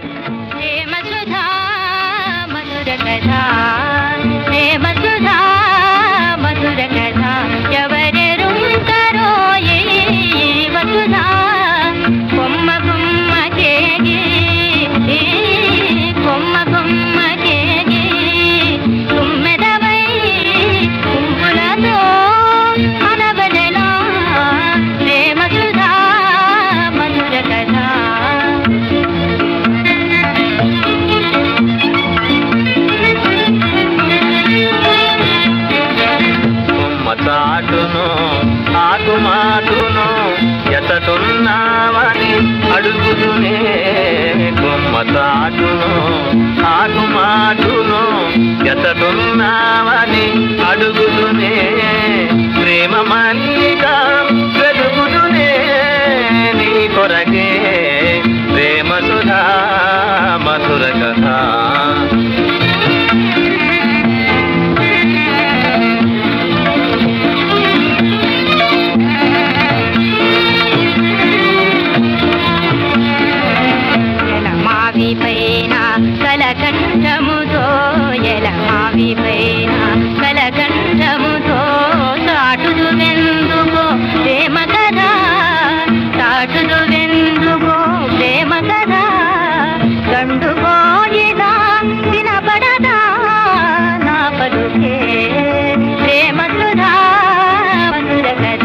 ప్రేమ సుధా మధుర కథ ప్రేమ సుధా మధుర కథ ఎవరెరుంటారో ఈ వసుధా కొమ్మ కొమ్మ కేగి కొమ్మ కొమ్మ కేగి తుమ్మెదవై కుంపులతో అనవనెలా ప్రేమ సుధా మధుర కథ చాటును ఆకుమాటును ఎతటున్నావని అడుగుతునే కొమ్మ చాటును ఆకుమాటును ఎతటున్నావని అడుగుతునే ప్రేమ మల్లిక వెలుగుతునే నీ కొరకే ప్రేమ సుధా మధుర కథ పైన కలకంఠముతో ఎలమావి పైన కలకంఠముతో చాటుదు వెందుకో ప్రేమ కదా చాటుదు వెందుకో ప్రేమ కదా గండుకోయిదా వినపడదా నా పలుకే ప్రేమ సుధా మధుర కథ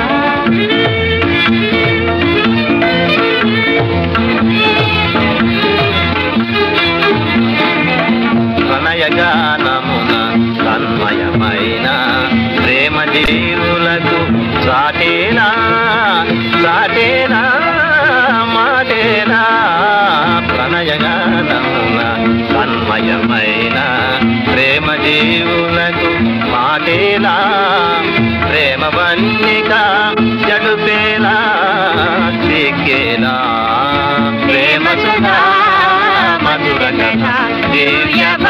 ప్రణయగానమున తన్మయమైన ప్రేమ జీవులకు సాటేనా సాటేనా మాటేనా ప్రణయగానమున తన్మయమైన ప్రేమ జీవులకు మాటేలా ప్రేమ వన్నిక జడుపేలా చిక్కేలా ప్రేమ సుధా మధుర కథ దివ్య